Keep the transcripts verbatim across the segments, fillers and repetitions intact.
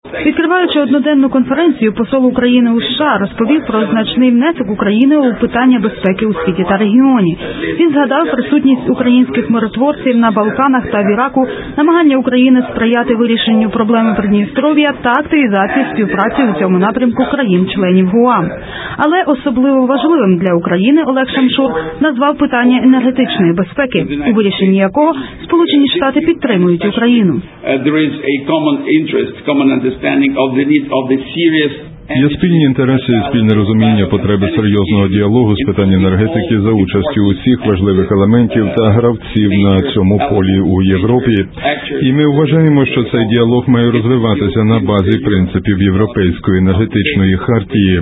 Відкриваючи одноденну конференцію, посол України у США розповів про значний внесок України у питання безпеки у світі та регіоні. Він згадав присутність українських миротворців на Балканах та в Іраку, намагання України сприяти вирішенню проблеми Придністров'я та активізації співпраці у цьому напрямку країн-членів ГУАМ. Але особливо важливим для України Олег Шамшур назвав питання енергетичної безпеки, у вирішенні якого Сполучені Штати підтримують Україну. Є спільні інтереси і спільне розуміння потреби серйозного діалогу з питань енергетики за участю усіх важливих елементів та гравців на цьому полі у Європі. І ми вважаємо, що цей діалог має розвиватися на базі принципів Європейської енергетичної хартії.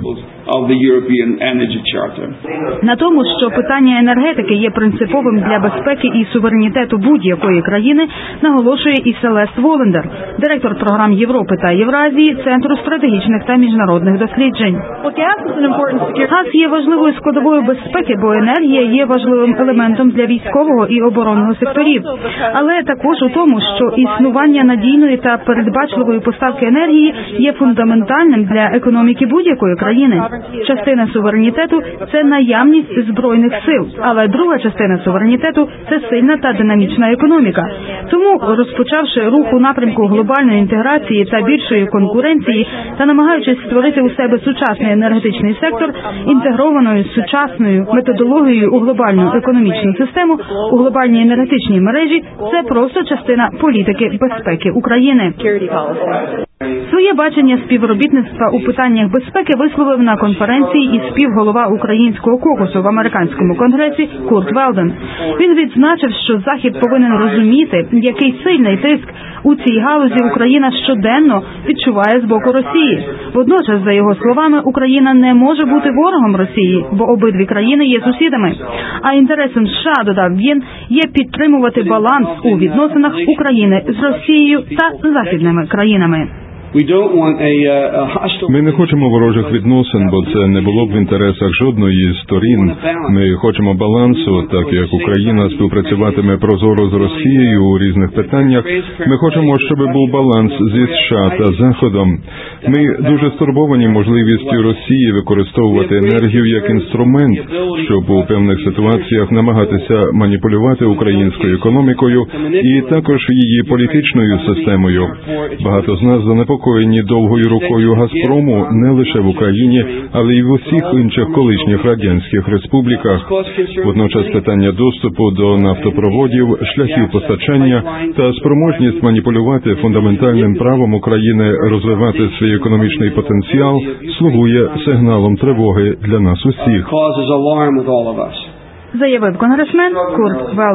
На тому, що питання енергетики є принциповим для безпеки і суверенітету будь-якої країни, наголошує і Селест Волендер, директор програм Європи та Євразії Центру стратегічних та міжнародних досліджень. Газ є важливою складовою безпеки, бо енергія є важливим елементом для військового і оборонного секторів. Але також у тому, що існування надійної та передбачливої поставки енергії є фундаментальним для економіки будь-якої країни. Частина суверенітету – це наявність збройних сил, але друга частина суверенітету – це сильна та динамічна економіка. Тому, розпочавши рух у напрямку глобальної інтеграції та більшої конкуренції та намагаючись створити у себе сучасний енергетичний сектор, інтегрованою сучасною методологією у глобальну економічну систему, у глобальній енергетичній мережі – це просто частина політики безпеки України. Своє бачення співробітництва у питаннях безпеки висловив на конференції і співголова українського кокусу в американському конгресі Курт Велден. Він відзначив, що Захід повинен розуміти, який сильний тиск у цій галузі Україна щоденно відчуває з боку Росії. Водночас, за його словами, Україна не може бути ворогом Росії, бо обидві країни є сусідами. А інтересом США, додав він, є підтримувати баланс у відносинах України з Росією та західними країнами. Ми не хочемо ворожих відносин, бо це не було б в інтересах жодної з сторін. Ми хочемо балансу, так як Україна співпрацюватиме прозоро з Росією у різних питаннях. Ми хочемо, щоб був баланс зі США та Заходом. Ми дуже стурбовані можливістю Росії використовувати енергію як інструмент, щоб у певних ситуаціях намагатися маніпулювати українською економікою і також її політичною системою. Багато з нас занепокоєні довгою рукою Газпрому не лише в Україні, але й в усіх інших колишніх радянських республіках. Водночас питання доступу до нафтопроводів, шляхів постачання та спроможність маніпулювати фундаментальним правом України розвивати свій економічний потенціал слугує сигналом тривоги для нас усіх. Заявив конгресмен Курт Велден.